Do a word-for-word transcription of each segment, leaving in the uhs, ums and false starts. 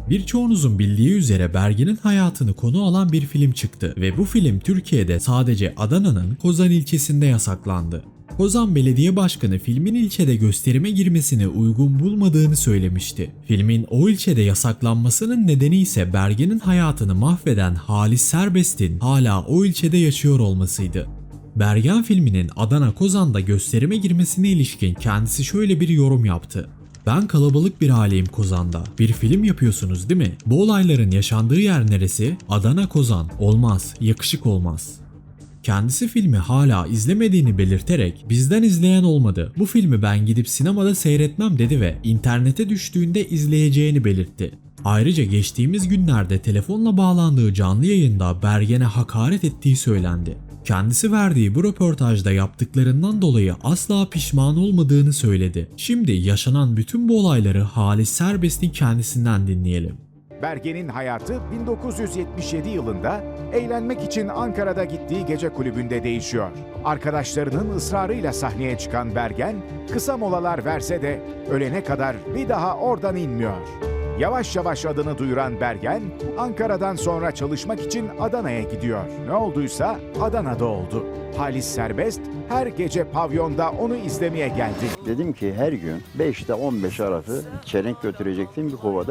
Birçoğunuzun bildiği üzere Bergen'in hayatını konu alan bir film çıktı ve bu film Türkiye'de sadece Adana'nın Kozan ilçesinde yasaklandı. Kozan Belediye Başkanı filmin ilçede gösterime girmesini uygun bulmadığını söylemişti. Filmin o ilçede yasaklanmasının nedeni ise Bergen'in hayatını mahveden Halis Serbest'in hala o ilçede yaşıyor olmasıydı. Bergen filminin Adana Kozan'da gösterime girmesine ilişkin kendisi şöyle bir yorum yaptı. Ben kalabalık bir aileyim Kozan'da. Bir film yapıyorsunuz değil mi? Bu olayların yaşandığı yer neresi? Adana Kozan. Olmaz, yakışık olmaz. Kendisi filmi hala izlemediğini belirterek bizden izleyen olmadı. Bu filmi ben gidip sinemada seyretmem dedi ve internete düştüğünde izleyeceğini belirtti. Ayrıca geçtiğimiz günlerde telefonla bağlandığı canlı yayında Bergen'e hakaret ettiği söylendi. Kendisi verdiği bu röportajda yaptıklarından dolayı asla pişman olmadığını söyledi. Şimdi yaşanan bütün bu olayları Halis Serbest'in kendisinden dinleyelim. Bergen'in hayatı bin dokuz yüz yetmiş yedi yılında eğlenmek için Ankara'da gittiği gece kulübünde değişiyor. Arkadaşlarının ısrarıyla sahneye çıkan Bergen, kısa molalar verse de ölene kadar bir daha oradan inmiyor. Yavaş yavaş adını duyuran Bergen, Ankara'dan sonra çalışmak için Adana'ya gidiyor. Ne olduysa Adana'da oldu. Halis Serbest her gece pavyonda onu izlemeye geldi. Dedim ki her gün beşte on beş arası çelenk götüreceksin, bir kovada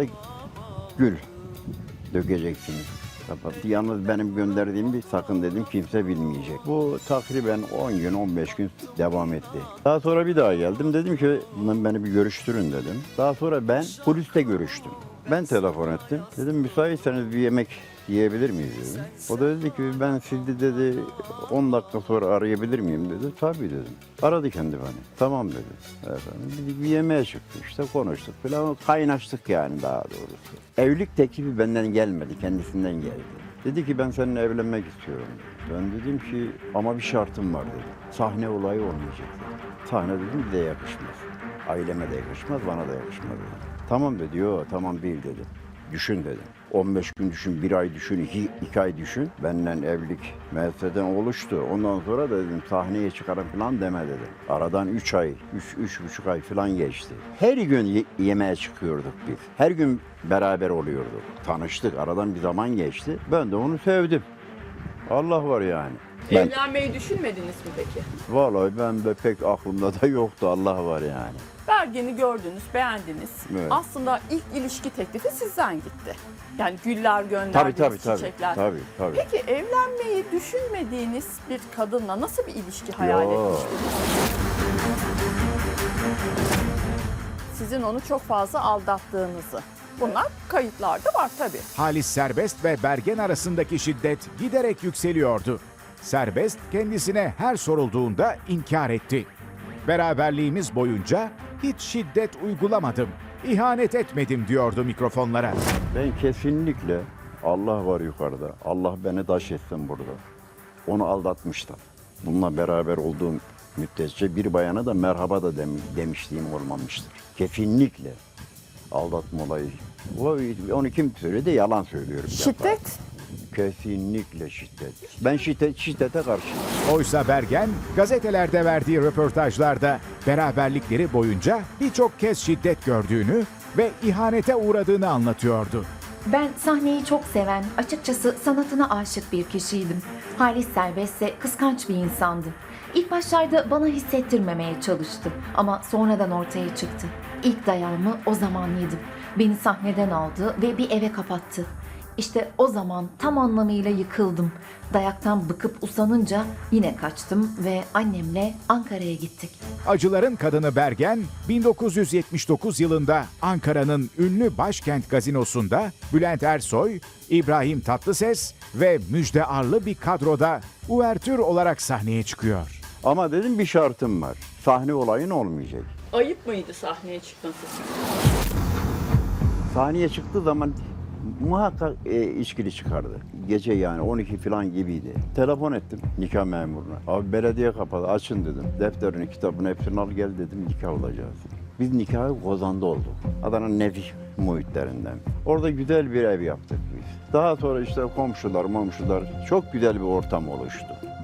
gül dökeceksiniz. Kapattı. Yalnız benim gönderdiğim bir sakın dedim kimse bilmeyecek. Bu takriben on gün on beş gün devam etti. Daha sonra bir daha geldim. Dedim ki beni bir görüştürün dedim. Daha sonra ben polisle görüştüm. Ben telefon ettim. Dedim müsaitseniz bir yemek yiyebilir miyiz dedim. O da dedi ki ben sizi dedi on dakika sonra arayabilir miyim dedi. Tabii dedim. Aradı kendi beni. Tamam dedi. Efendim, bir, bir yemeğe çıktık işte konuştuk falan. Kaynaştık yani daha doğrusu. Evlilik teklifi benden gelmedi, kendisinden geldi. Dedi ki ben seninle evlenmek istiyorum dedi. Ben dedim ki ama bir şartım var dedi. Sahne olayı olmayacak dedi. Sahne dedim bir de yakışmaz. Aileme de yakışmaz, bana da yakışmaz dedi. Tamam dedi, yok tamam değil dedi. Düşün dedim. on beş gün düşün, bir ay düşün, iki, iki ay düşün. Benimle evlilik müesseden oluştu. Ondan sonra da dedim sahneye çıkarım falan deme dedim. Aradan üç ay, üç, üç buçuk ay falan geçti. Her gün ye- yemeğe çıkıyorduk biz. Her gün beraber oluyorduk. Tanıştık, aradan bir zaman geçti. Ben de onu sevdim. Allah var yani. Ben, Evlenmeyi düşünmediniz mi peki? vallahi ben de pek aklımda da yoktu. Allah var yani. Bergen'i gördünüz, beğendiniz. Evet. Aslında ilk ilişki teklifi sizden gitti. Yani güller Tabii gönderdiniz, tabii tabii. çiçekler. Tabii tabii. Peki evlenmeyi düşünmediğiniz bir kadınla nasıl bir ilişki hayal Yo. etmiştiniz? Sizin onu çok fazla aldattığınızı. Bunlar kayıtlarda var tabii. Halis Serbest ve Bergen arasındaki şiddet giderek yükseliyordu. Serbest kendisine her sorulduğunda inkar etti. Beraberliğimiz boyunca hiç şiddet uygulamadım, ihanet etmedim diyordu mikrofonlara. Ben kesinlikle Allah var yukarıda. Allah beni taş etsin burada. Onu aldatmıştım. Bununla beraber olduğum müddetçe bir bayana da merhaba da dem demişliğim olmamıştır. Kesinlikle aldatma olayı. O, onu kim söyledi? Yalan söylüyorum. Şiddet? Kesinlikle şiddet. Ben şiddet, şiddete karşıyım. Oysa Bergen gazetelerde verdiği röportajlarda beraberlikleri boyunca birçok kez şiddet gördüğünü ve ihanete uğradığını anlatıyordu. Ben sahneyi çok seven, açıkçası sanatına aşık bir kişiydim. Halis Serbest ise kıskanç bir insandı. İlk başlarda bana hissettirmemeye çalıştı ama sonradan ortaya çıktı. İlk dayağımı o zaman yedim. Beni sahneden aldı ve bir eve kapattı. İşte o zaman tam anlamıyla yıkıldım. Dayaktan bıkıp usanınca yine kaçtım ve annemle Ankara'ya gittik. Acıların kadını Bergen, bin dokuz yüz yetmiş dokuz yılında Ankara'nın ünlü Başkent Gazinosu'nda Bülent Ersoy, İbrahim Tatlıses ve Müjde Arlı bir kadroda uvertür olarak sahneye çıkıyor. Ama dedim bir şartım var. Sahne olayın olmayacak. Ayıp mıydı sahneye çıkması? Sahneye çıktığı zaman muhakkak e, içkili çıkardı. Gece yani on iki falan gibiydi. Telefon ettim nikah memuruna. Abi belediye kapalı açın dedim. Defterini, kitabını hepsini al gel dedim nikah olacağız. Biz nikahı Kozan'da olduk. Adana'nın nefis muhitlerinden. Orada güzel bir ev yaptık biz. Daha sonra işte komşular, momşular çok güzel bir ortam oluştu.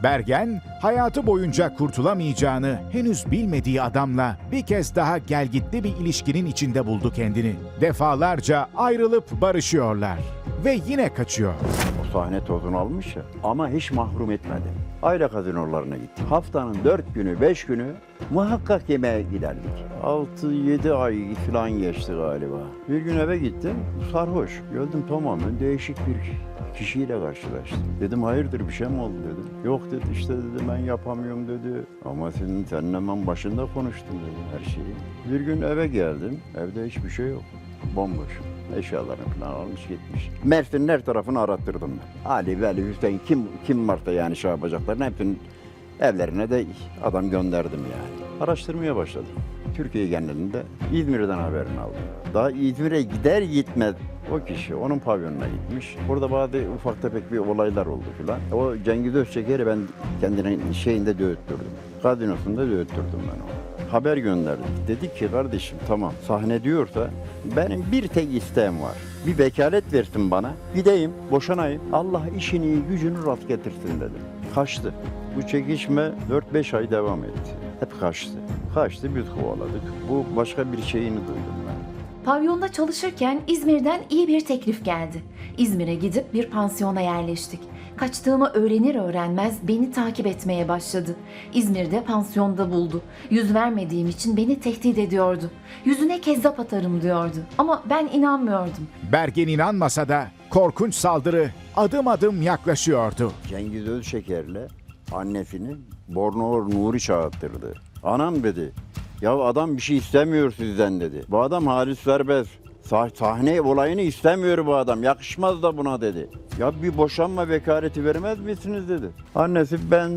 Bergen, hayatı boyunca kurtulamayacağını henüz bilmediği adamla bir kez daha gelgitli bir ilişkinin içinde buldu kendini. Defalarca ayrılıp barışıyorlar ve yine kaçıyor. O sahne tozunu almış ya ama hiç mahrum etmedi. Aile gazinolarına gitti. Haftanın dört günü, beş günü muhakkak yemeğe giderdik. Altı yedi ay falan geçti galiba. Bir gün eve gittim, sarhoş. Gördüm tamamen değişik bir kişiyle karşılaştım. Dedim hayırdır bir şey mi oldu dedim. Yok dedi işte dedi ben yapamıyorum dedi. Ama senin senin hemen başında konuştum dedi her şeyi. Bir gün eve geldim, evde hiçbir şey yok. Bomboş. Eşyalarını falan almış gitmiş. Mersin'in her tarafını arattırdım ben. Ali, Veli, Hüseyin kim kim varsa yani şey yapacaklarını hepsinin evlerine de adam gönderdim yani. Araştırmaya başladım. Türkiye genelinde İzmir'den haberini aldım. Daha İzmir'e gider gitmez o kişi onun pavyonuna gitmiş. Orada bazı ufak tefek bir olaylar oldu filan. O Cengiz Özçeker'i ben kendinin şeyinde dövüttürdüm. Gazinosunda dövüttürdüm ben onu. Haber gönderdik. Dedi ki kardeşim tamam sahne diyorsa benim bir tek isteğim var. Bir vekalet versin bana. Gideyim, boşanayım. Allah işini gücünü rast getirsin dedim. Kaçtı. Bu çekişme dört beş ay devam etti. Hep kaçtı. Kaçtı biz kovaladık. Bu başka bir şeyini duydum ben. Pavyonda çalışırken İzmir'den iyi bir teklif geldi. İzmir'e gidip bir pansiyona yerleştik. Kaçtığımı öğrenir öğrenmez beni takip etmeye başladı. İzmir'de pansiyonda buldu. Yüz vermediğim için beni tehdit ediyordu. Yüzüne kezzap atarım diyordu. Ama ben inanmıyordum. Bergen inanmasa da korkunç saldırı adım adım yaklaşıyordu. Cengiz Özçeker'le annesini Bornova Nuri çağırttırdı. Anam dedi, ya adam bir şey istemiyor sizden dedi. Bu adam Halis Serbest. Sah- sahne olayını istemiyor bu adam. Yakışmaz da buna dedi. Ya bir boşanma vekaleti vermez misiniz dedi. Annesi ben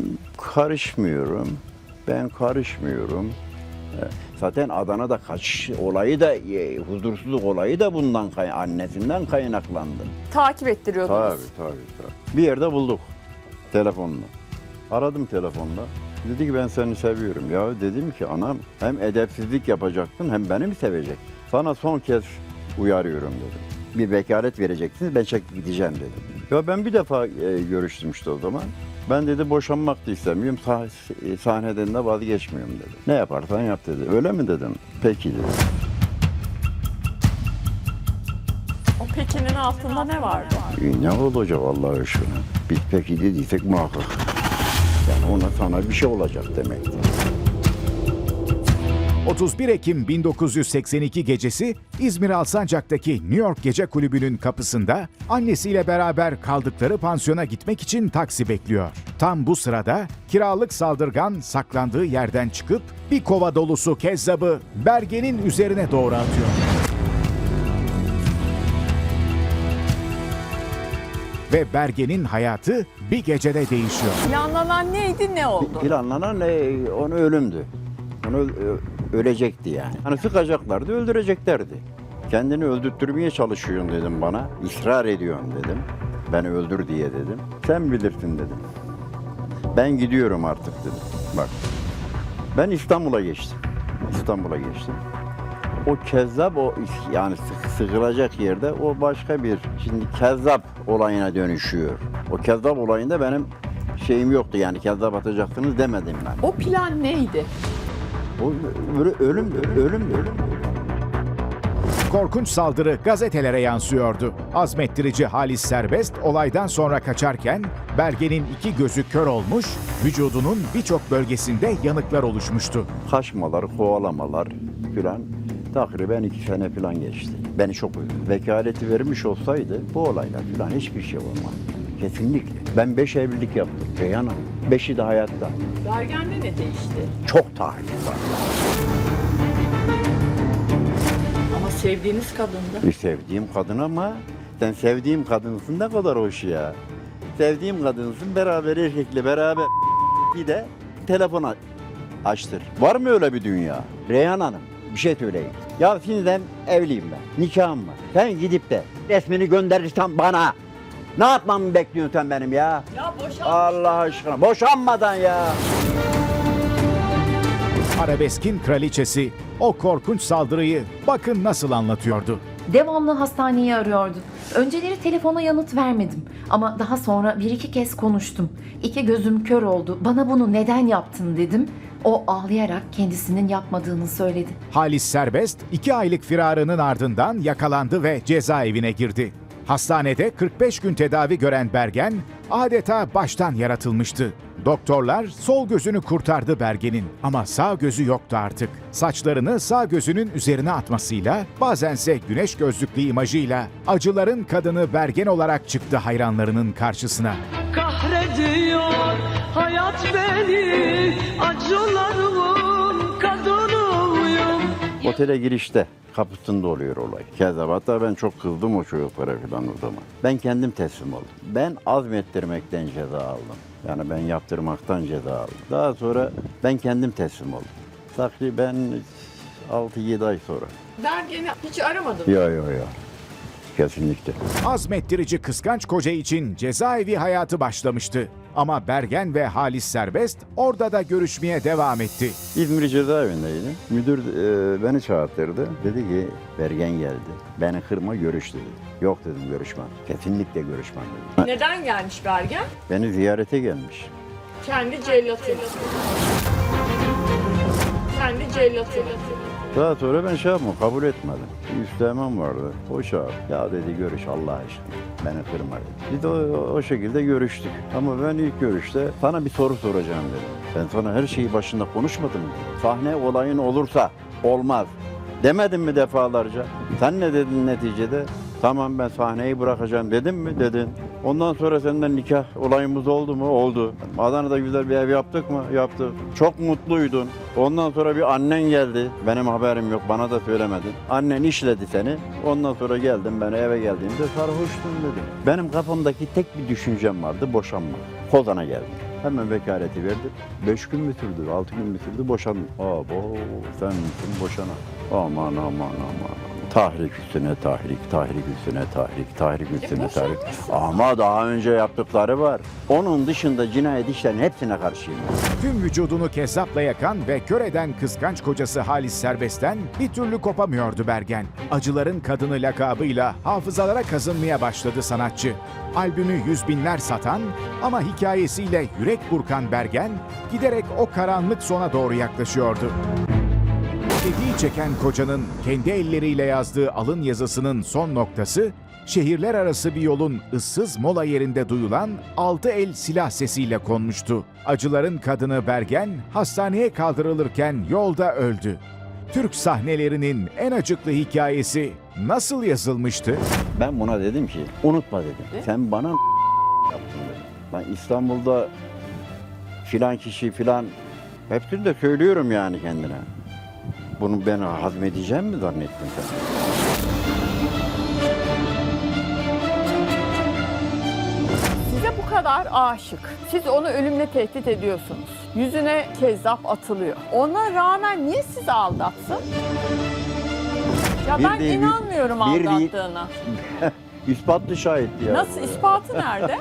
karışmıyorum. Ben karışmıyorum. Zaten Adana'da kaçış olayı da e, huzursuzluk olayı da bundan kay- annesinden kaynaklandı. Takip ettiriyordunuz. Tabii, tabii, tabii. Bir yerde bulduk telefonla. Aradım telefonla. Dedi ki ben seni seviyorum. Ya dedim ki anam hem edepsizlik yapacaksın hem beni mi sevecek? Sana son kez uyarıyorum dedim. Bir vekalet vereceksiniz ben çekip gideceğim dedim. Ya ben bir defa e, görüştüm işte o zaman. Ben dedi boşanmak da istemiyorum, sah- sahneden de vazgeçmiyorum dedi. Ne yaparsan yap dedi. Öyle mi dedim? Peki dedi. O pekinin altında ne vardı? E, ne olacak Allah aşkına? Biz peki dediysek muhakkak. Yani ona sana bir şey olacak demektir. otuz bir Ekim bin dokuz yüz seksen iki gecesi İzmir Alsancak'taki New York Gece Kulübü'nün kapısında annesiyle beraber kaldıkları pansiyona gitmek için taksi bekliyor. Tam bu sırada kiralık saldırgan saklandığı yerden çıkıp bir kova dolusu kezzabı Bergen'in üzerine doğru atıyor. Ve Bergen'in hayatı bir gecede değişiyor. Planlanan neydi, ne oldu? Planlanan e, onu ölümdü. Onu ö- ölecekti yani. Hani sıkacaklardı, öldüreceklerdi. Kendini öldürtmeye çalışıyorsun dedim bana. İsrar ediyorsun dedim. Beni öldür diye dedim. Sen bilirsin dedim. Ben gidiyorum artık dedim. Bak. Ben İstanbul'a geçtim. İstanbul'a geçtim. O kezzap o yani sık, sıkılacak yerde o başka bir şimdi kezzap olayına dönüşüyor. O kezzap olayında benim şeyim yoktu yani kezzap atacaksınız demedim ben. O plan neydi? O ölüm ölüm ölüm ölüm. Korkunç saldırı gazetelere yansıyordu. Azmettirici Halis Serbest olaydan sonra kaçarken Bergen'in iki gözü kör olmuş, vücudunun birçok bölgesinde yanıklar oluşmuştu. Kaçmalar, kovalamalar filan takriben iki sene filan geçti. Beni çok üzdü. Vekaleti vermiş olsaydı bu olaylar filan hiçbir şey olmaz. Kesinlikle. Ben beş evlilik yaptım Reyhan Hanım. Beşi de hayatta. Bergen'de ne değişti? Çok tahrip var. Ama sevdiğiniz kadındı. Bir sevdiğim kadın ama sen sevdiğim kadınsın ne kadar hoş ya. Sevdiğim kadınsın beraber erkekle beraber bir de telefon açtır. Var mı öyle bir dünya? Reyhan Hanım bir şey söyleyeyim. Ya şimdiden evliyim ben. Nikahım var. Sen gidip de resmini gönderirsen bana ne yapmamı bekliyorsun sen benim ya? Ya boşan. Allah aşkına boşanmadan ya. Arabeskin kraliçesi o korkunç saldırıyı bakın nasıl anlatıyordu. Devamlı hastaneyi arıyordu. Önceleri telefona yanıt vermedim ama daha sonra bir iki kez konuştum. İki gözüm kör oldu. Bana bunu neden yaptın dedim. O ağlayarak kendisinin yapmadığını söyledi. Halis Serbest iki aylık firarının ardından yakalandı ve cezaevine girdi. Hastanede kırk beş gün tedavi gören Bergen adeta baştan yaratılmıştı. Doktorlar sol gözünü kurtardı Bergen'in ama sağ gözü yoktu artık. Saçlarını sağ gözünün üzerine atmasıyla, bazense güneş gözlüklü imajıyla acıların kadını Bergen olarak çıktı hayranlarının karşısına. Kahrediyor hayat beni, acılarımın kadınıyım. Otele girişte kapısında oluyor olay. Keza hatta ben çok kızdım o çocuklara falan o zaman. Ben kendim teslim oldum. Ben azmettirmekten ceza aldım. Yani ben yaptırmaktan ceza aldım. Daha sonra ben kendim teslim oldum. Takriben altı yedi ay sonra. Bergen'i hiç aramadın mı? Yok yok yok. Kesinlikle. Azmettirici kıskanç koca için cezaevi hayatı başlamıştı. Ama Bergen ve Halis Serbest orada da görüşmeye devam etti. İzmir cezaevindeydim. Müdür e, beni çağırttırdı. Dedi ki Bergen geldi. Beni kırma görüş dedi. Yok dedim görüşmem. Kesinlikle görüşmem dedim. Neden gelmiş Bergen? Beni ziyarete gelmiş. Kendi cellatı. Kendi cellatı. Daha sonra ben şey yapmadım, kabul etmedim. Bir üsteğmen vardı, o çağırdı. Ya dedi görüş Allah aşkına, beni kırma dedi. Biz de o, o şekilde görüştük. Ama ben ilk görüşte sana bir soru soracağım dedim. Ben sana her şeyi başında konuşmadım mı? Sahne olayın olursa olmaz. Demedim mi defalarca? Sen ne dedin neticede? Tamam ben sahneyi bırakacağım dedim mi? Dedin. Ondan sonra senden nikah olayımız oldu mu? Oldu. Adana'da güzel bir ev yaptık mı? Yaptık. Çok mutluydun. Ondan sonra bir annen geldi. Benim haberim yok. Bana da söylemedin. Annen işledi seni. Ondan sonra geldim. Ben eve geldiğimde sarhoştum dedim. Benim kafamdaki tek bir düşüncem vardı. Boşanmak. Kozan'a geldim. Hemen vekaleti verdim. Beş gün mü sürdü? Altı gün mü sürdü? Boşandım. Aa bo sen misin boşana? Aman aman aman. Tahrik üstüne tahrik, tahrik üstüne tahrik, tahrik üstüne tahrik. Ama daha önce yaptıkları var. Onun dışında cinayet işlerin hepsine karşıyım. Tüm vücudunu kezzapla yakan ve kör eden kıskanç kocası Halis Serbest'ten bir türlü kopamıyordu Bergen. Acıların kadını lakabıyla hafızalara kazınmaya başladı sanatçı. Albümü yüz binler satan ama hikayesiyle yürek burkan Bergen giderek o karanlık sona doğru yaklaşıyordu. Dediği çeken kocanın kendi elleriyle yazdığı alın yazısının son noktası, şehirler arası bir yolun ıssız mola yerinde duyulan altı el silah sesiyle konmuştu. Acıların kadını Bergen hastaneye kaldırılırken yolda öldü. Türk sahnelerinin en acıklı hikayesi nasıl yazılmıştı? Ben buna dedim ki unutma dedim. Sen bana yaptın dedim. Ben İstanbul'da filan kişi filan hepsini de söylüyorum yani kendine. Bunu ben hazmedeceğim mi zannettin sen? Size bu kadar aşık. Siz onu ölümle tehdit ediyorsunuz. Yüzüne kezzap atılıyor. Ona rağmen niye sizi aldatsın? Ya Bir ben değil, inanmıyorum bir değil. aldattığına. İspatlı şahit ya. Nasıl, ispatı nerede?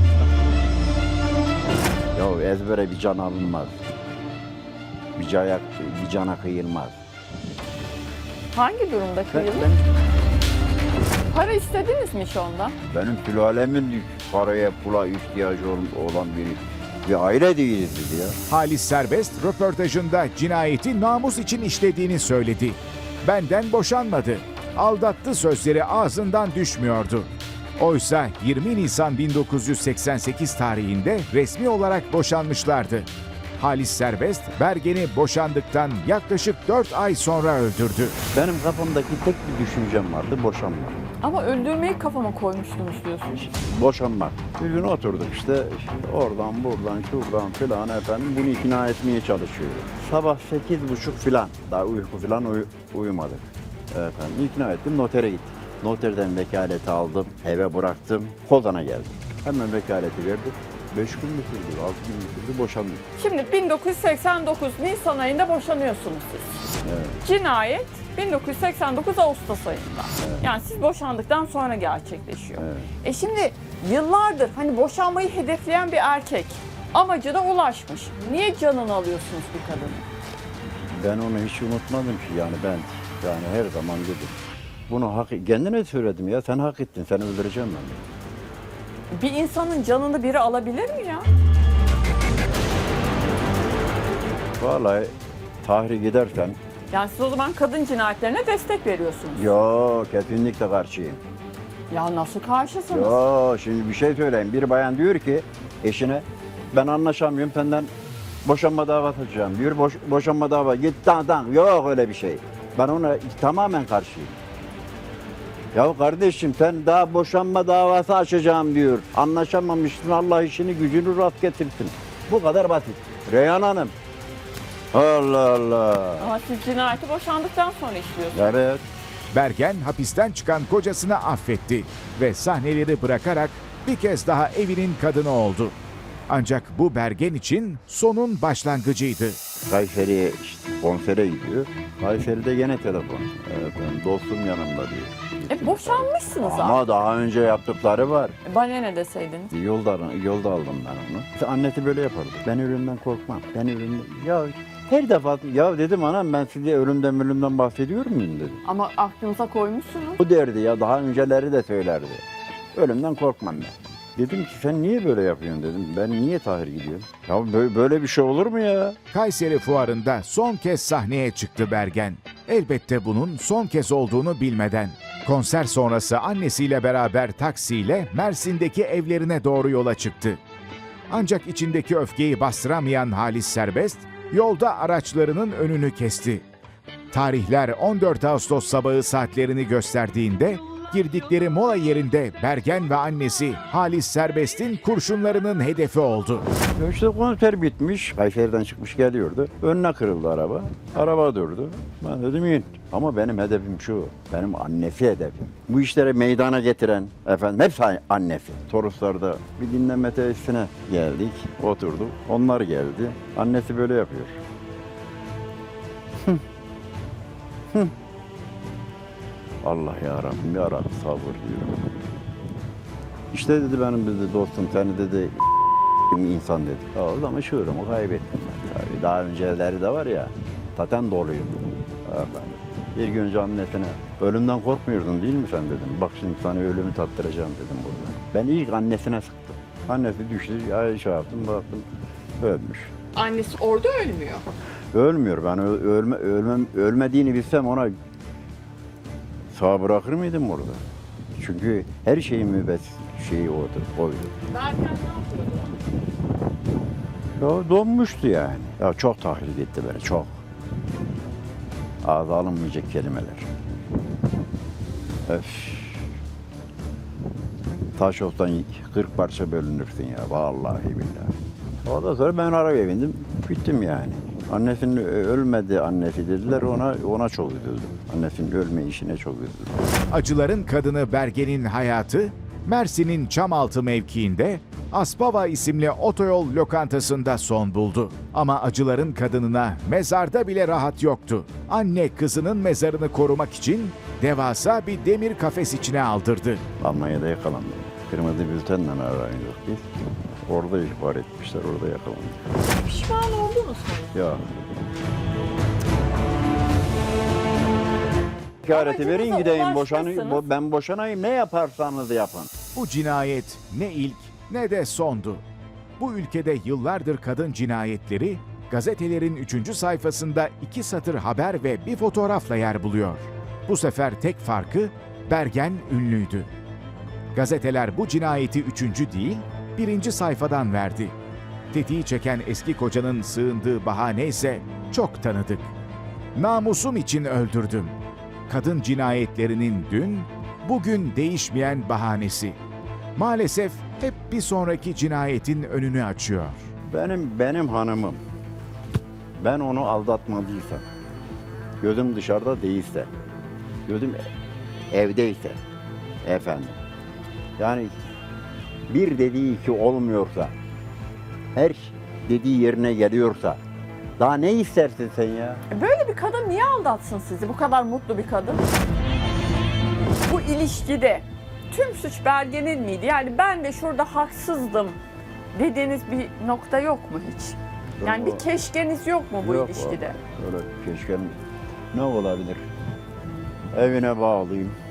Ya ezbere bir can alınmaz. Bir, caya, bir cana kıyılmaz. Hangi durumda Ben, kıyılır? ben, Para istediniz mi hiç ondan? benim sülalemin paraya pula ihtiyacı olan biri. Bir aile değiliz biz ya. Halis Serbest röportajında cinayeti namus için işlediğini söyledi. Benden boşanmadı. Aldattı sözleri ağzından düşmüyordu. Oysa yirmi Nisan bin dokuz yüz seksen sekiz tarihinde resmi olarak boşanmışlardı. Halis Serbest, Bergen'i boşandıktan yaklaşık dört ay sonra öldürdü. Benim kafamdaki tek bir düşüncem vardı, boşanmak. Ama öldürmeyi kafama koymuştunuz diyorsunuz. Boşanmak. Bir gün oturduk işte oradan buradan şuradan filan efendim bunu ikna etmeye çalışıyoruz. Sabah sekiz buçuk filan daha uyku filan uy uyumadık. Efendim ikna ettim notere gittik. Noterden vekaleti aldım eve bıraktım Kozan'a geldim. Hemen vekaleti verdim. Beş gün mü sürdü, altı gün mü sürdü boşandık. Şimdi bin dokuz yüz seksen dokuz Nisan ayında boşanıyorsunuz siz. Evet. Cinayet bin dokuz yüz seksen dokuz Ağustos ayında. Evet. Yani siz boşandıktan sonra gerçekleşiyor. Evet. E şimdi yıllardır hani boşanmayı hedefleyen bir erkek amacına ulaşmış. Niye canını alıyorsunuz bir kadının? Ben onu hiç unutmadım ki yani ben yani her zaman dedim. bunu hak kendine söyledim ya. Sen hak ettin. Seni öldüreceğim ben. Bir insanın canını biri alabilir mi ya? Vallahi tahrik edersen Yani siz o zaman kadın cinayetlerine destek veriyorsunuz. yo kesinlikle karşıyım. Ya nasıl karşısınız? Yo şimdi bir şey söyleyeyim. Bir bayan diyor ki eşine ben anlaşamıyorum senden boşanma davası açacağım diyor. Boş, boşanma davası git dan dan. Yok öyle bir şey. Ben ona tamamen karşıyım. Ya kardeşim sen daha boşanma davası açacağım diyor. Anlaşamamışsın Allah işini gücünü rast getirsin. Bu kadar basit. Reyhan Hanım. Allah Allah. Ama siz cinayeti boşandıktan sonra işliyorsunuz. Evet. Bergen hapisten çıkan kocasını affetti ve sahneleri bırakarak bir kez daha evinin kadını oldu. Ancak bu Bergen için sonun başlangıcıydı. Kayseri'ye işte konsere gidiyor. Kayseri'de gene telefon. Evet, benim dostum yanımda diyor. E boşanmışsınız abi. Ama daha önce yaptıkları var. E, bana ne deseydiniz? Yolda, yolda aldım ben onu. İşte annesi böyle yapardı. Ben ölümden korkmam. Ben ölümden... Ya her defa ya dedim anam ben size ölümden ölümden bahsediyor muyum dedim. Ama aklınıza koymuşsunuz. Bu derdi ya daha önceleri de söylerdi. Ölümden korkmam ben. Dedim ki sen niye böyle yapıyorsun dedim. Ben niye tahir gidiyorum? Ya böyle, böyle bir şey olur mu ya? Kayseri Fuarı'nda son kez sahneye çıktı Bergen. Elbette bunun son kez olduğunu bilmeden. Konser sonrası annesiyle beraber taksiyle Mersin'deki evlerine doğru yola çıktı. Ancak içindeki öfkeyi bastıramayan Halis Serbest, yolda araçlarının önünü kesti. Tarihler on dört Ağustos sabahı saatlerini gösterdiğinde, girdikleri mola yerinde Bergen ve annesi Halis Serbest'in kurşunlarının hedefi oldu. İşte konser bitmiş. Kayseri'den çıkmış geliyordu. Önüne kırıldı araba. Araba durdu. Ben dedim in. Ama benim hedefim şu. Benim annesi hedefim. Bu işleri meydana getiren efendim hepsi annesi. Toroslar'da bir dinlenme tesisine geldik. Oturduk. Onlar geldi. Annesi böyle yapıyor. Hı. Hı. Allah ya Rabbim ya Rabbi sabır diyorum. İşte dedi benim dedi dostum seni dedi insan dedi. Ya o zaman şu ömrümü kaybettim ben tabii. Daha önceleri de var ya zaten doluyum. Ben bir gün önce annesine ölümden korkmuyordun değil mi sen dedim. Bak şimdi sana ölümü tattıracağım dedim burada. Ben ilk annesine sıktım. Annesi düştü ya şey yaptım baktım ölmüş. Annesi orada ölmüyor. Ölmüyor ben ö- ölme, ölmem, ölmediğini bilsem ona sağ bırakır mıydım orada? Çünkü her şeyin mübet şeyi oydu. oydu. Bergen ne yapıyordu? Ya donmuştu yani. Ya çok tahrik etti beni, çok. Ağza alınmayacak kelimeler. Öf. Taş olsan kırk parça bölünürsün ya, vallahi billahi. Ondan sonra ben arabaya bindim, gittim yani. Annesinin ölmedi annesi dediler, ona ona çok üzüldüm. Annesinin ölme işine çok üzüldüm. Acıların kadını Bergen'in hayatı, Mersin'in Çamaltı mevkiinde Aspava isimli otoyol lokantasında son buldu. Ama acıların kadınına mezarda bile rahat yoktu. Anne kızının mezarını korumak için devasa bir demir kafes içine aldırdı. Almanya'da yakalandım. Kırmızı bültenle arayındık biz. Orada ihbar etmişler, orada yakalandık. Pişman oldunuz mu? Ya. İşareti verin Amacınıza gideyim boşanayım. ulaşmışsınız. Bo- Ben boşanayım ne yaparsanız yapın. Bu cinayet ne ilk ne de sondu. Bu ülkede yıllardır kadın cinayetleri gazetelerin üçüncü sayfasında iki satır haber ve bir fotoğrafla yer buluyor. Bu sefer tek farkı Bergen ünlüydü. Gazeteler bu cinayeti üçüncü değil, birinci sayfadan verdi. Tetiği çeken eski kocanın sığındığı bahane ise çok tanıdık. Namusum için öldürdüm. Kadın cinayetlerinin dün, bugün değişmeyen bahanesi. Maalesef hep bir sonraki cinayetin önünü açıyor. Benim benim hanımım. Ben onu aldatmadıysam, gözüm dışarıda değilse, gözüm evdeyse, efendim. Yani bir dediği iki olmuyorsa, her dediği yerine geliyorsa, daha ne istersin sen ya? E böyle bir kadın niye aldatsın sizi? Bu kadar mutlu bir kadın. Bu ilişkide tüm suç Bergen'in miydi? Yani ben de şurada haksızdım dediğiniz bir nokta yok mu hiç? Yani bir keşkeniz yok mu bu Yok ilişkide? vallahi, öyle keşke ne olabilir? Evine bağlıyım.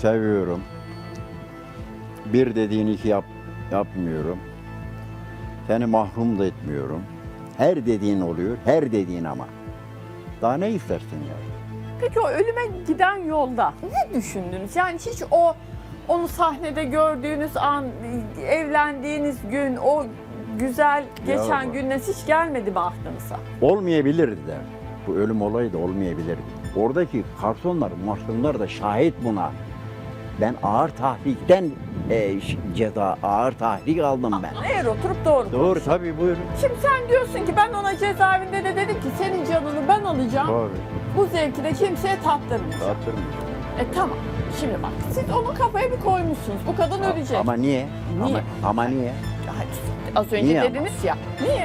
seviyorum. Bir dediğini iki yap, yapmıyorum. Seni mahrum da etmiyorum. Her dediğin oluyor, her dediğin ama. Daha ne istersin ya? Peki o ölüme giden yolda ne düşündünüz? Yani hiç o onu sahnede gördüğünüz an, evlendiğiniz gün, o güzel geçen Ya. günler hiç gelmedi mi aklınıza? Olmayabilirdi de. Bu ölüm olayı da olmayabilirdi. Oradaki garsonlar, marsonlar da şahit buna. Ben ağır tahrikten e, ş- ceza, ağır tahrik aldım ben. Eğer oturup doğru. Doğru tabii buyurun. Şimdi sen diyorsun ki ben ona cezaevinde de dedim ki senin canını ben alacağım. Tabii. Bu zevki de kimseye tattırmayacağım. Dağıtırım. E tamam. Şimdi bak siz onu kafaya bir koymuşsunuz. Bu kadın ölecek. Ama niye? Niye? Ama, ama niye? Hadi, az önce Niye ama? dediniz ya. Niye?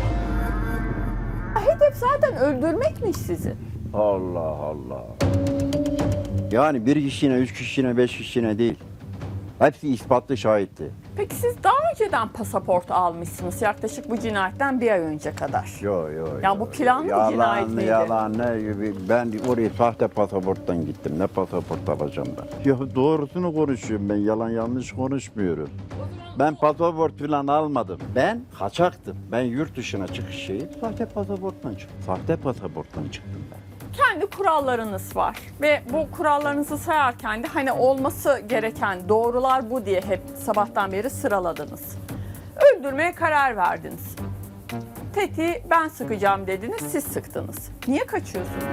Hedef zaten öldürmekmiş sizi. Allah Allah. Yani bir kişine, üç kişine, beş kişine değil. Hepsi ispatlı şahitti. Peki siz daha önceden pasaport almışsınız yaklaşık bu cinayetten bir ay önce kadar. Yo yo. Ya yo. bu planlı bir Yalan, cinayet miydi? Yalan ne? Ben oraya sahte pasaporttan gittim. Ne pasaport alacağım ben? Ya doğrusunu konuşuyorum ben. Yalan yanlış konuşmuyorum. Ben pasaport falan almadım. Ben kaçaktım. Ben yurt dışına çıkış şeyi sahte pasaporttan çıktım. Sahte pasaporttan çıktım ben. Kendi kurallarınız var ve bu kurallarınızı sayarken de hani olması gereken doğrular bu diye hep sabahtan beri sıraladınız. Öldürmeye karar verdiniz. Tetiği ben sıkacağım dediniz, siz sıktınız. Niye kaçıyorsunuz?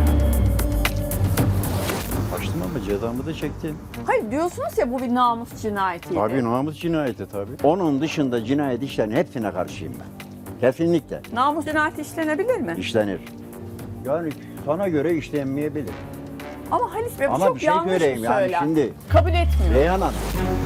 Kaçtım ama cezamı da çektim. Hayır diyorsunuz ya bu bir namus cinayetiydi. Tabii namus cinayeti tabii. Onun dışında cinayet işlerin hepsine karşıyım ben. Kesinlikle Namus cinayeti işlenebilir mi? işlenir. Yani sana göre işlenmeyebilir. Ama Halis Bey bu Ama çok bir şey yanlış söyleyeyim bir yani söylem. şimdi. Kabul etmiyorum. Reyhan Hanım.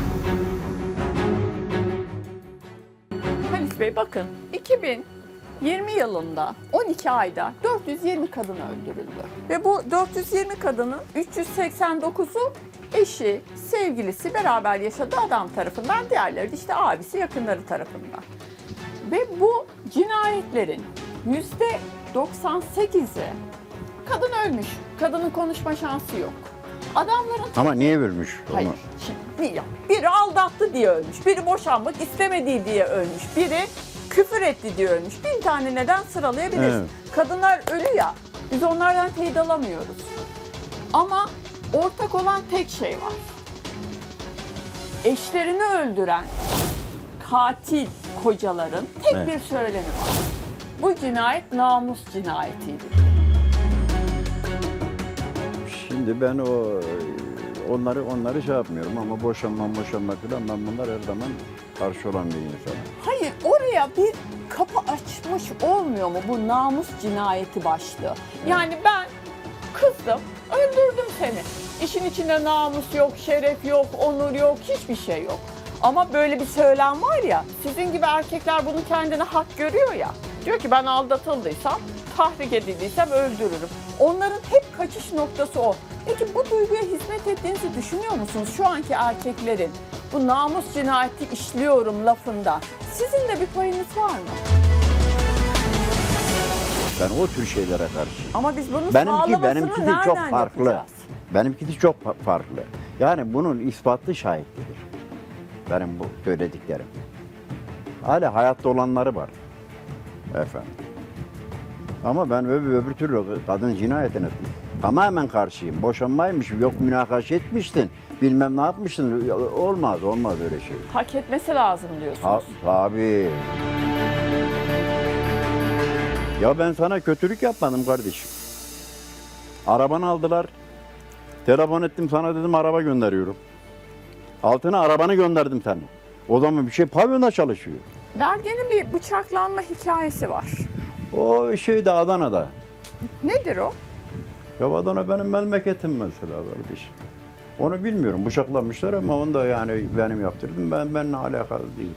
Halis Bey bakın iki bin yirmi yılında on iki ayda dört yüz yirmi kadın öldürüldü. Ve bu dört yüz yirmi kadının üç yüz seksen dokuzu eşi, sevgilisi, beraber yaşadığı adam tarafından, diğerleri de işte abisi, yakınları tarafından. Ve bu cinayetlerin yüzde doksan sekizi kadın ölmüş. Kadının konuşma şansı yok. Adamların Ama niye ölmüş? onu? Hayır. Şimdi niye? Biri aldattı diye ölmüş. Biri boşanmak istemediği diye ölmüş. Biri küfür etti diye ölmüş. Bin tane neden sıralayabiliriz. Evet. Kadınlar ölü ya. Biz onlardan teyit alamıyoruz. Ama ortak olan tek şey var. Eşlerini öldüren katil kocaların tek Evet. bir söylemi var. Bu cinayet namus cinayetiydi. Şimdi ben o onları onları şey yapmıyorum ama boşanma boşanma falan ben bunlar her zaman karşı olan bir insanım. Hayır, oraya bir kapı açmış olmuyor mu bu namus cinayeti başlığı? Yani ben kızdım, öldürdüm seni. İşin içinde namus yok, şeref yok, onur yok, hiçbir şey yok. Ama böyle bir söylem var ya, sizin gibi erkekler bunu kendine hak görüyor ya. Diyor ki ben aldatıldıysam, tahrik edildiysem öldürürüm. Onların hep kaçış noktası o. Peki bu duyguya hizmet ettiğinizi düşünüyor musunuz şu anki erkeklerin? Bu namus cinayeti işliyorum lafında. Sizin de bir payınız var mı? Ben o tür şeylere karşıyım. Ama biz bunun Benimki sağlamasını benimki de nereden çok farklı. yapacağız? Benimki de çok fa- farklı. Yani bunun ispatlı şahitlidir. Benim bu söylediklerim. Hala hayatta olanları var. Efendim. Ama ben öbür, öbür türlü kadın cinayetine tamamen karşıyım. Boşanmaymış, yok münakaşa etmiştin, bilmem ne yapmıştın. Olmaz, olmaz öyle şey. Hak etmesi lazım diyorsunuz. Ha, tabii. Ya ben sana kötülük yapmadım kardeşim. Arabanı aldılar. Telefon ettim sana dedim araba gönderiyorum. Altına arabanı gönderdim sana. O zaman bir şey pavyonda çalışıyor. Bergen'in bir bıçaklanma hikayesi var. O şey de Adana'da. Nedir o? Ya Adana benim memleketim mesela kardeşim. Onu bilmiyorum. Bıçaklanmışlar ama onu da yani benim yaptırdım. Ben benimle alakalı değil.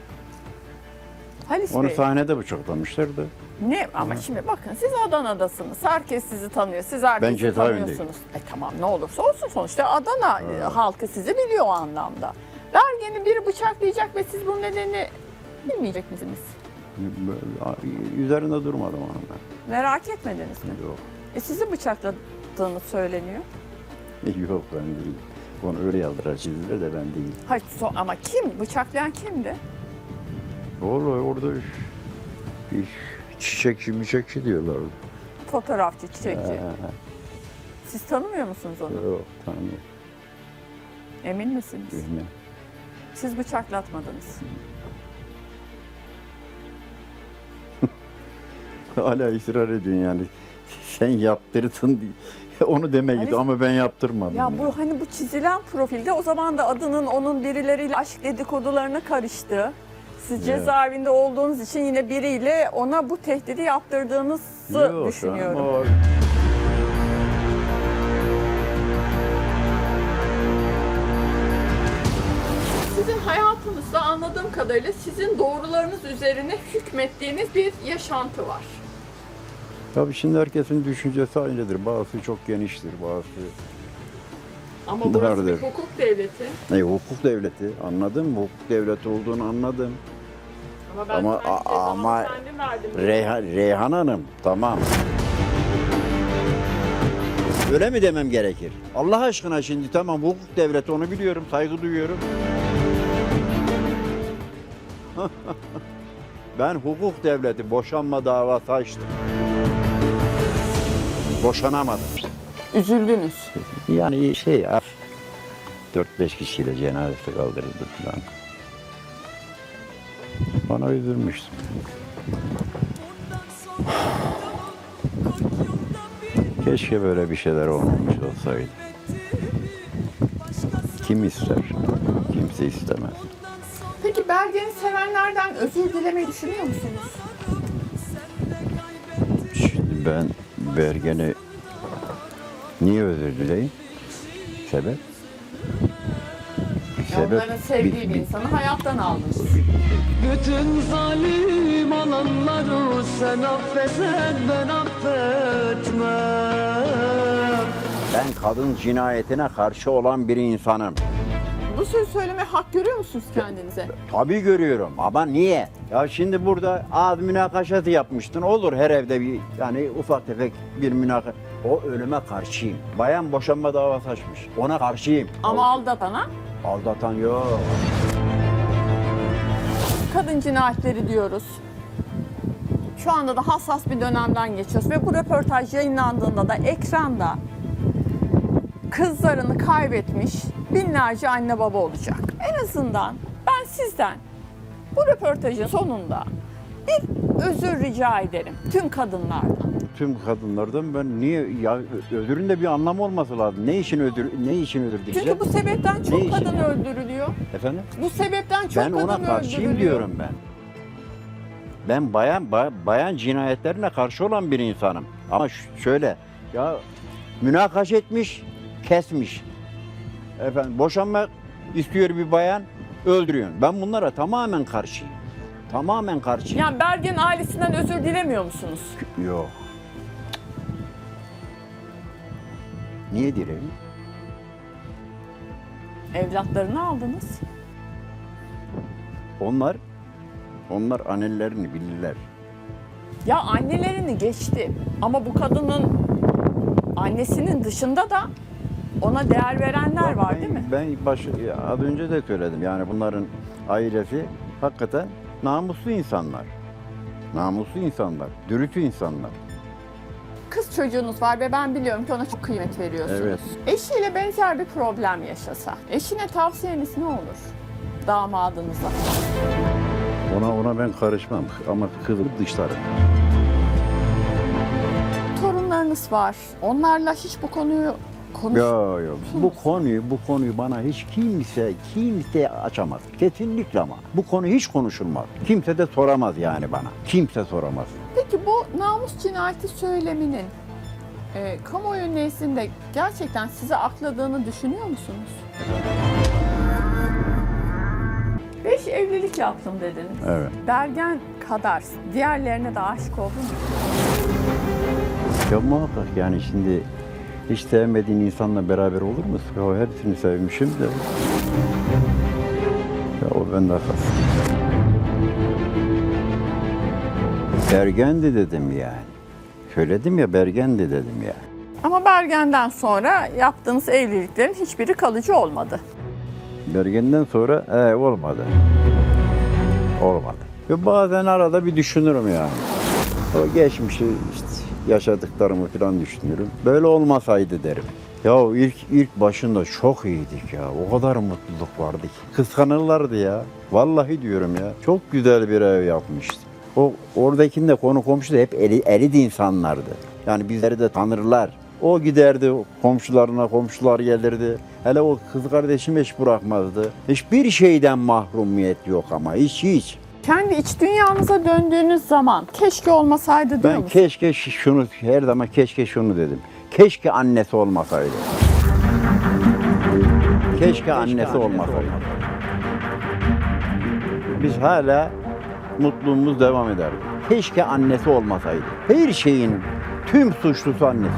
Halis Onu Bey, sahnede bıçaklamışlardı. ne ama şimdi bakın siz Adana'dasınız. Herkes sizi tanıyor. Siz herkesi Ben cezaevindeyim. tanıyorsunuz. E tamam ne olursa olsun sonuçta Adana e, halkı sizi biliyor o anlamda. Bergen'i biri bıçaklayacak ve siz bunun nedenini bilmeyecek misiniz? Üzerinde durmadım onun ben. Merak etmediniz mi? Yok. E sizi bıçakladığını söyleniyor. Yok ben değil. Onu öyle yazdılar, çizdiler de ben değil. Hayır, so- ama kim? Bıçaklayan kimdi? Orada, orada bir çiçekçi, müçekçi diyorlardı. Fotoğrafçı, çiçekçi. Ee, Siz tanımıyor musunuz onu? Yok, tanımıyorum. Emin misiniz? Bilmem. Siz bıçaklatmadınız. Hala ısrar ediyorsun yani. Sen yaptırdın diye. Onu demek Hani- idi ama ben yaptırmadım. Ya bu hani bu çizilen profilde o zaman da adının onun birileriyle aşk dedikodularına karıştı. Siz Evet. cezaevinde olduğunuz için yine biriyle ona bu tehdidi yaptırdığınızı Yok, düşünüyorum. ama o- Sizin hayatınızda anladığım kadarıyla sizin doğrularınız üzerine hükmettiğiniz bir yaşantı var. Tabii şimdi herkesin düşüncesi aynıdır. Bazısı çok geniştir, bazısı... Ama burası Dardır. bir hukuk devleti. E, hukuk devleti, anladım. Hukuk devleti olduğunu anladım. Ama ben Ama- kendi cezamı ama- kendim verdim. Reyhan, Reyhan Hanım, tamam. Öyle mi demem gerekir? Allah aşkına şimdi tamam hukuk devleti onu biliyorum, saygı duyuyorum. Ben hukuk devleti boşanma davası açtım. Boşanamadım. Üzüldünüz. Yani şey, dört beş kişiyle cenazesi kaldırıldı falan. Bana üzülmüştüm. Keşke böyle bir şeyler olmamış olsaydı. Kim ister? Kimse istemez. Peki Bergen'i sevenlerden özür dilemeyi düşünüyor musunuz? Şimdi ben Bergen'e niye özür dileyim? Sebep? Bir Ya onların sevdiği bir- bir bir- insanı hayattan aldınız. Bütün zalim olanları sen affetsen ben affetmem. Ben kadın cinayetine karşı olan bir insanım. Bu sözü söylemeye hak görüyor musunuz kendinize? Tabii görüyorum ama niye? Ya şimdi burada ağız münakaşası yapmıştın. Olur her evde bir yani ufak tefek bir münakaşa. O ölüme karşıyım. Bayan boşanma davası açmış. Ona karşıyım. Ama aldatana Aldatan yok. kadın cinayetleri diyoruz. Şu anda da hassas bir dönemden geçiyoruz ve bu röportaj yayınlandığında da ekranda kızlarını kaybetmiş binlerce anne baba olacak. En azından ben sizden bu röportajın sonunda bir özür rica ederim tüm kadınlardan. Tüm kadınlardan ben niye ya özürün de bir anlamı olması lazım. Ne için özür ne için özür dileyeceğim? Çünkü bu sebepten Ne çok işin kadın ya? öldürülüyor. Efendim? Bu sebepten çok Ben kadın ona karşıyım öldürülüyor. diyorum ben. Ben bayan ba- bayan cinayetlerine karşı olan bir insanım. Ama ş- şöyle ya münakaşa etmiş, kesmiş. Efendim boşanmak istiyor bir bayan, öldürüyorsun. Ben bunlara tamamen karşıyım. Tamamen karşıyım. Yani Bergen ailesinden özür dilemiyor musunuz? Yok. Niye dileyim? Evlatlarını aldınız. Onlar onlar annelerini bilirler. Ya annelerini geçti ama bu kadının annesinin dışında da ona değer verenler var Ben- değil mi? Ben baş, ya az önce de söyledim. Yani bunların ailesi hakikaten namuslu insanlar. Namuslu insanlar, dürüst insanlar. Kız çocuğunuz var ve ben biliyorum ki ona çok kıymet veriyorsunuz. Evet. Eşiyle benzer bir problem yaşasa, eşine tavsiyeniz ne olur? Damadınıza. Ona ona ben karışmam ama kızı dışlarım. Torunlarınız var. Onlarla hiç bu konuyu konuş... Yok yok. Bu konuyu bu konuyu bana hiç kimse kimse açamaz. Kesinlikle ama. Bu konu hiç konuşulmaz. Kimse de soramaz yani bana. Kimse soramaz. Peki bu namus cinayeti söyleminin e, kamuoyu nezdinde gerçekten size akladığını düşünüyor musunuz? Beş evlilik yaptım dediniz. Evet. Bergen kadar diğerlerine de aşık oldun mu? Ya muhakkak yani şimdi hiç sevmediğin insanla beraber olur musun? Ya hepsini sevmişim de. Ya o bende hassas. Bergendi dedim yani. Söyledim ya Bergendi dedim ya. Ama Bergen'den sonra yaptığınız evliliklerin hiçbiri kalıcı olmadı. Bergen'den sonra e, olmadı. Olmadı. Ve bazen arada bir düşünürüm yani. O geçmişi işte yaşadıklarımı falan düşünüyorum. Böyle olmasaydı derim. Ya ilk ilk başında çok iyiydik ya. O kadar mutluluk vardı ki. Kıskanırlardı ya. Vallahi diyorum ya. Çok güzel bir ev yapmıştı. O oradakinde konu komşu da hep eli, elit insanlardı. Yani bizleri de tanırlar. O giderdi komşularına, komşular gelirdi. Hele o kız kardeşim hiç bırakmazdı. Hiçbir şeyden mahrumiyet yok ama hiç hiç. Kendi iç dünyanıza döndüğünüz zaman keşke olmasaydı diyor Ben musunuz? keşke şunu, her zaman keşke şunu dedim. Keşke annesi olmasaydı. Keşke annesi olmasaydı. Biz hala mutluluğumuz devam ederdi. Keşke annesi olmasaydı. Her şeyin tüm suçlusu annesi.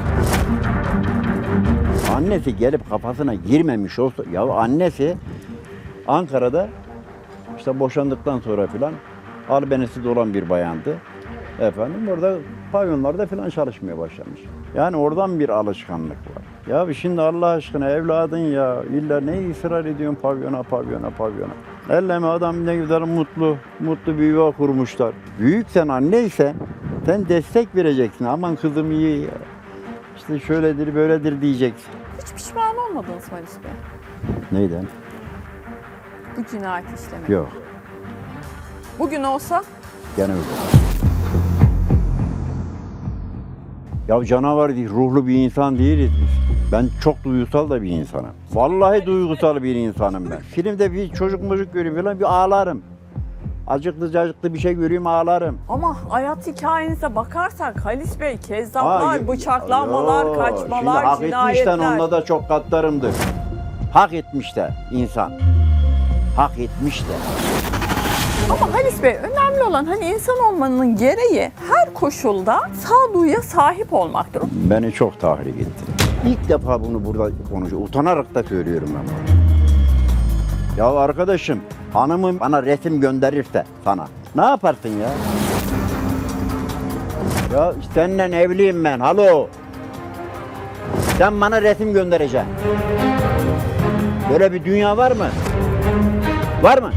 Annesi gelip kafasına girmemiş olsa, ya annesi Ankara'da işte boşandıktan sonra filan albenisi olan bir bayandı. Efendim orada pavyonlarda filan çalışmaya başlamış. Yani oradan bir alışkanlık var. Ya şimdi Allah aşkına evladın ya illa ne ısrar ediyorsun pavyona pavyona pavyona. Elleme adam ne güzel mutlu, mutlu bir yuva kurmuşlar. Büyük sen anneysen sen destek vereceksin. Aman kızım iyi ya. İşte şöyledir böyledir diyeceksin. Hiç pişman olmadınız mı Halis Bey? Neyden? Bu cinayet işlemek. Yok. Bugün olsa Gene öyle. Ya canavar değil, ruhlu bir insan değiliz biz. Ben çok duygusal da bir insanım. Vallahi duygusal bir insanım ben. Filmde bir çocuk mucuk göreyim falan bir ağlarım. Acıklı cacıklı bir şey göreyim ağlarım. ama hayat hikayenize bakarsak Halis Bey kezzaplar, Ha, bıçaklamalar, yo, kaçmalar, şimdi hak cinayetler. etmişten onda da çok katlarımdır. Hak etmişler insan. Hak etmişler. Ama Halis Bey önemli olan hani insan olmanın gereği her koşulda sağduyuya sahip olmaktır. Beni çok tahrik etti. İlk defa bunu burada konuşuyorum. Utanarak da söylüyorum ben bunu. Ya arkadaşım, hanımım bana resim gönderirse sana ne yaparsın ya? Ya seninle evliyim ben, halo. Sen bana resim göndereceksin. Böyle bir dünya var mı? Var mı?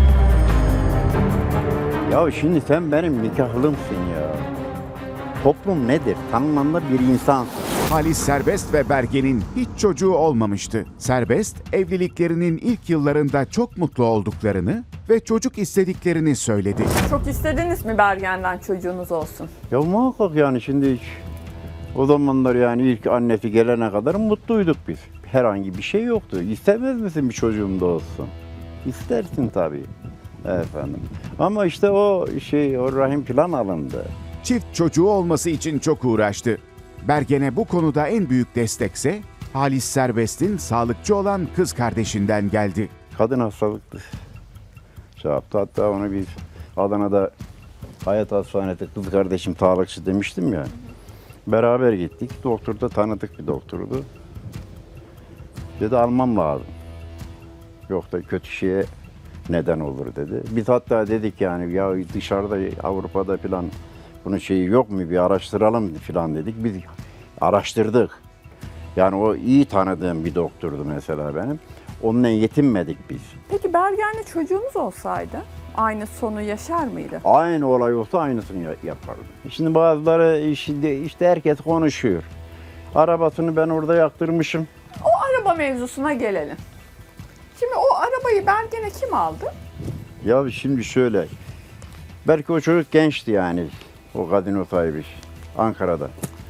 Ya şimdi sen benim nikahlımsın ya. Toplum nedir? Tanımlanır bir insansın. Halis Serbest ve Bergen'in hiç çocuğu olmamıştı. Serbest, evliliklerinin ilk yıllarında çok mutlu olduklarını ve çocuk istediklerini söyledi. Çok istediniz mi Bergen'den çocuğunuz olsun? Ya muhakkak yani şimdi hiç o zamanlar yani ilk annesi gelene kadar mutluyduk biz. Herhangi bir şey yoktu. İstemez misin bir çocuğum da olsun? İstersin tabii. Efendim. Ama işte o şey, o rahim plan alındı. Çift çocuğu olması için çok uğraştı. Bergen'e bu konuda en büyük destekse Halis Serbest'in sağlıkçı olan kız kardeşinden geldi. Kadın hastalıktı. Şey yaptı. Hatta onu biz Adana'da Hayat Hastanesi kız kardeşim sağlıkçı demiştim ya. Beraber gittik. Doktor da tanıdık bir doktordu. Dedi almam lazım. Yok da kötü şeye neden olur dedi. Biz hatta dedik yani ya dışarıda Avrupa'da falan bunun şeyi yok mu bir araştıralım falan dedik. Biz araştırdık. Yani o iyi tanıdığım bir doktordu mesela benim. Onunla yetinmedik biz. Peki Bergen'le çocuğunuz olsaydı aynı sonu yaşar mıydı? Aynı olay olsa aynısını ya- yapardım. Şimdi bazıları işte, işte herkes konuşuyor. Arabasını ben orada yaktırmışım. O araba mevzusuna gelelim. Şimdi o arabayı Bergen'e kim aldı? Ya şimdi şöyle. Belki o çocuk gençti yani. O gazino sahibi Ankara'da.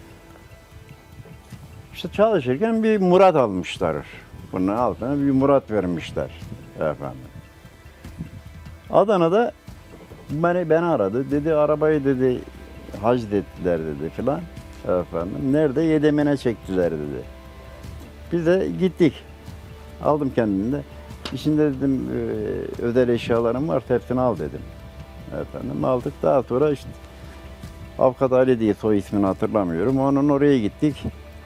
İşte çalışırken bir Murat almışlar. Bunun altına bir Murat vermişler efendim. Adana'da beni, beni aradı. Dedi arabayı dedi hacdettiler dedi filan. Efendim nerede? Yedemine çektiler dedi. Biz de gittik. Aldım kendimi de. İçinde dedim e, özel eşyalarım var hepsini al dedim. Efendim aldık daha sonra işte Avukat Ali diye soy ismini hatırlamıyorum. Onun oraya gittik.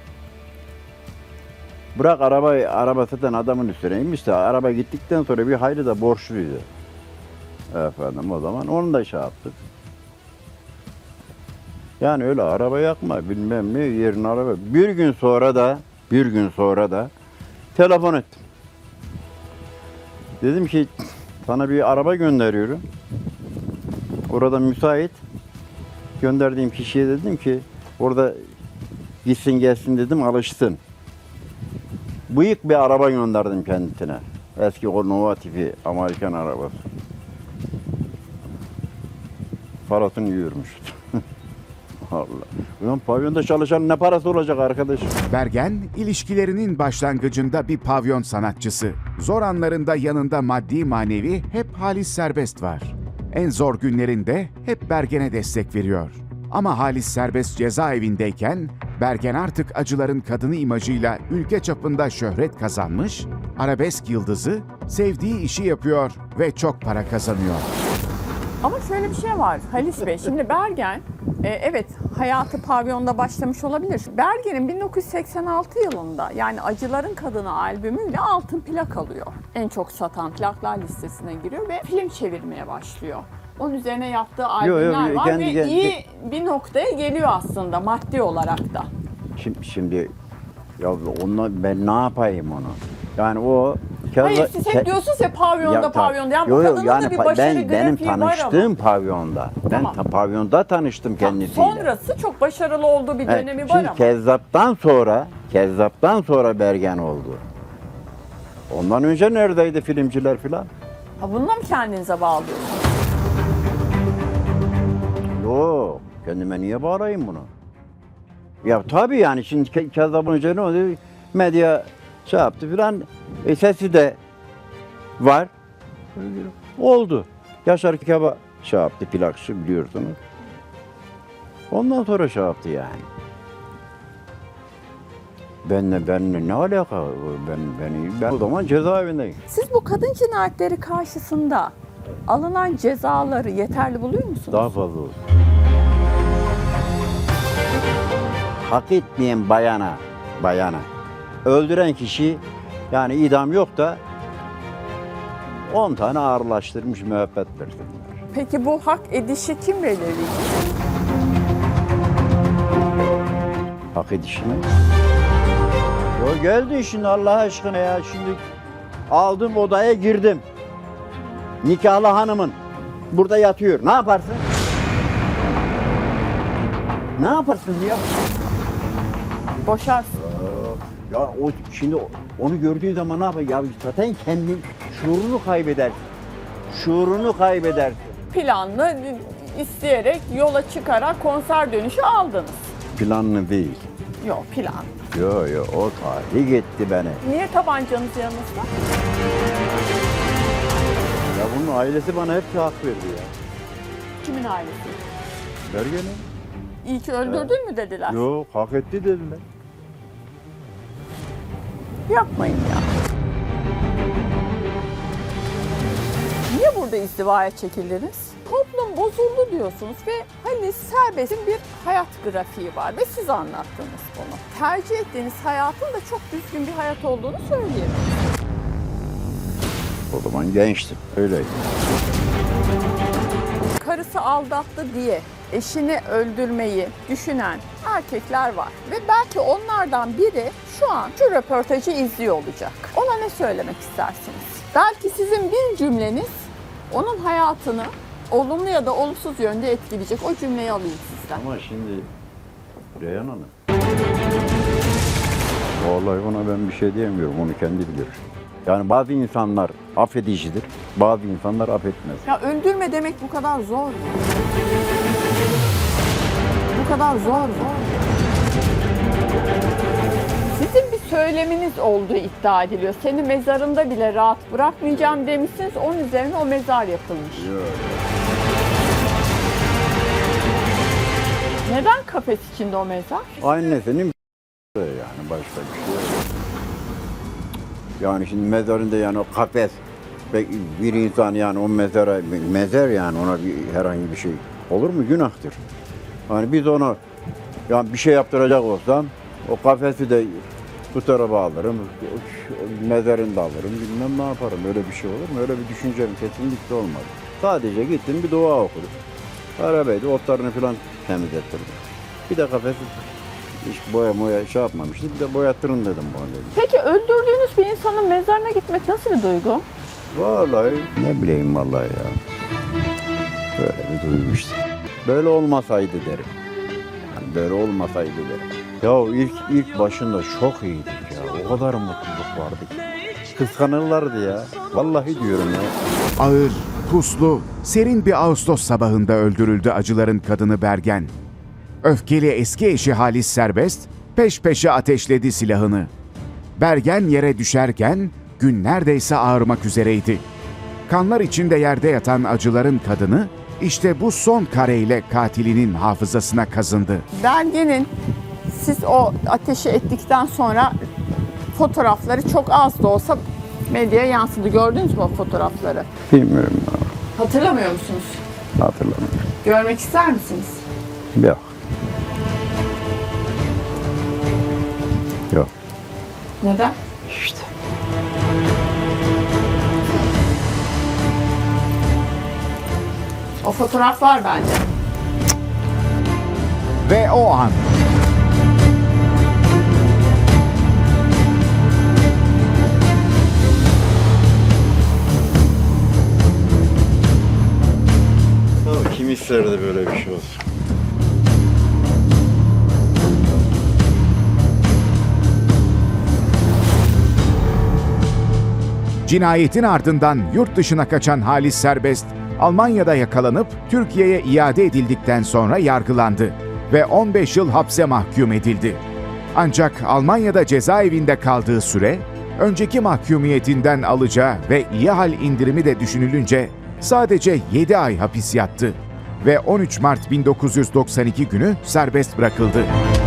Bırak arabayı, araba zaten adamın üstüneymiş de araba gittikten sonra bir hayli de borçluydu. Efendim o zaman onu da şey yaptık. Yani öyle araba yakma bilmem ne yerine araba. Bir gün sonra da bir gün sonra da telefon ettim. Dedim ki sana bir araba gönderiyorum. Orada müsait. Gönderdiğim kişiye dedim ki orada gitsin gelsin dedim alışsın. Büyük bir araba gönderdim kendisine. Eski o Nova tipi Amerikan arabası. Parasını yiyormuştu. Allah. Ulan pavyonda çalışan ne parası olacak arkadaş? Bergen, ilişkilerinin başlangıcında bir pavyon sanatçısı. Zor anlarında yanında maddi manevi hep Halis Serbest var. En zor günlerinde hep Bergen'e destek veriyor. Ama Halis Serbest cezaevindeyken Bergen artık acıların kadını imajıyla ülke çapında şöhret kazanmış, arabesk yıldızı, sevdiği işi yapıyor ve çok para kazanıyor. Ama şöyle bir şey var Halis Bey. Şimdi Bergen, e, evet hayatı pavyonda başlamış olabilir. Bergen'in bin dokuz yüz seksen altı yılında yani Acıların Kadını albümüyle altın plak alıyor. En çok satan plaklar listesine giriyor ve film çevirmeye başlıyor. Onun üzerine yaptığı albümler yo, var kendi- ve kendi- iyi bir noktaya geliyor aslında maddi olarak da. Şimdi, şimdi ya onunla ben ne yapayım onu? Yani o Hayır siz hep diyorsunuz ya pavyonda ta- pavyonda. Yani yo, bu yo, kadının yani da bir pa- başarı ben, benim grafiği var ama. tanıştığım pavyonda. Tamam. Ben ta- pavyonda tanıştım kendisiyle. Sonrası çok başarılı olduğu bir Evet, dönemi var şimdi ama. Kezzap'tan sonra Kezzap'tan sonra Bergen oldu. Ondan önce neredeydi filmciler filan? Ha, bununla mı kendinize bağlıyorsunuz? Yok. Kendime niye bağırayım bunu? Ya tabii yani şimdi Ke- Kezzap'ın önce ne oldu? Medya şey yaptı filan. E, sesi de var. Oldu. Yaşar Keba şey yaptı, plakçı biliyorsunuz. Ondan sonra şey yaptı yani. Benle benle ne alaka? Ben beni ben o zaman cezaevindeyim. Siz bu kadın cinayetleri karşısında alınan cezaları yeterli buluyor musunuz? Daha fazla olsun. Hak etmeyen bayana, bayana öldüren kişi yani idam yok da on tane ağırlaştırmış müebbet versinler. Peki bu hak edişi kim belirleyecek? Hak edişini. O geldi şimdi Allah aşkına ya şimdi aldım odaya girdim. Nikahlı hanımın burada yatıyor. Ne yaparsın? Ne yaparsın ya? Boşarsın. Ya o şimdi onu gördüğün zaman ne yapar? Ya zaten kendin şuurunu kaybedersin. Şuurunu kaybedersin. Planlı isteyerek yola çıkarak konser dönüşü aldınız. Planlı değil. Yok plan. Yo yo o tarih gitti beni. Niye tabancanız yanınızda? Ya bunun ailesi bana hep hak verdi ya. Kimin ailesi? Bergen'in. İyi ki öldürdün mü dediler. Yok hak etti dediler. Yapmayın ya. Niye burada izdivaya çekildiniz? Toplum bozuldu diyorsunuz ve Halis Serbest'in bir hayat grafiği var ve siz anlattınız bunu. Tercih ettiğiniz hayatın da çok düzgün bir hayat olduğunu söyleyelim. O zaman gençtim. Öyleydi. Karısı aldattı diye eşini öldürmeyi düşünen erkekler var. Ve belki onlardan biri şu an şu röportajı izliyor olacak. Ona ne söylemek istersiniz? Belki sizin bir cümleniz onun hayatını olumlu ya da olumsuz yönde etkileyecek. O cümleyi alayım sizden. Ama şimdi Reyhan Hanım. Vallahi ona ben bir şey diyemiyorum. Onu kendi bilir. Yani bazı insanlar affedicidir. Bazı insanlar affetmez. Ya öldürme demek bu kadar zor mu? Bu kadar zor mu? Sizin bir söyleminiz olduğu iddia ediliyor. Seni mezarında bile rahat bırakmayacağım demişsiniz. Onun üzerine o mezar yapılmış. Neden kafes içinde o mezar? Annesinin yani başka bir şey yok. Yani şimdi mezarında yani o kafes ve bir insan yani o mezara mezar yani ona bir herhangi bir şey olur mu? Günahtır. Yani biz ona yani bir şey yaptıracak olsam o kafesi de bu tarafa alırım, mezarını da alırım, bilmem ne yaparım. Öyle bir şey olur mu? Öyle bir düşüncem kesinlikle olmadı. Sadece gittim bir dua okudum. Arabaydı, otlarını falan temizlettirdim. Bir de kafesi hiç boya moya şey yapmamıştı. Bir de boyatırın dedim bana dedim. Peki öldürdüğünüz bir insanın mezarına gitmek nasıl bir duygu? Vallahi ne bileyim vallahi ya. Böyle bir duygu işte. Böyle olmasaydı derim. Yani böyle olmasaydı derim. Ya ilk ilk başında çok iyiydik ya. O kadar mutluluk vardı ki. Kıskanırlardı ya. Vallahi diyorum ya. Ağır, puslu, serin bir Ağustos sabahında öldürüldü acıların kadını Bergen. Öfkeli eski eşi Halis Serbest peş peşe ateşledi silahını. Bergen yere düşerken gün neredeyse ağarmak üzereydi. Kanlar içinde yerde yatan acıların kadını işte bu son kareyle katilinin hafızasına kazındı. Bergen'in siz o ateşi ettikten sonra fotoğrafları çok az da olsa medyaya yansıdı. Gördünüz mü o fotoğrafları? Bilmiyorum ya. Hatırlamıyor musunuz? Hatırlamıyorum. Görmek ister misiniz? Yok. Yok. Neden? İşte. O fotoğraf var bence. Ve o an Kim isterdi böyle bir şey olsun? cinayetin ardından yurt dışına kaçan Halis Serbest, Almanya'da yakalanıp Türkiye'ye iade edildikten sonra yargılandı ve on beş yıl hapse mahkum edildi. Ancak Almanya'da cezaevinde kaldığı süre, önceki mahkumiyetinden alacağı ve iyi hal indirimi de düşünülünce sadece yedi ay hapis yattı ve on üç Mart bin dokuz yüz doksan iki günü serbest bırakıldı.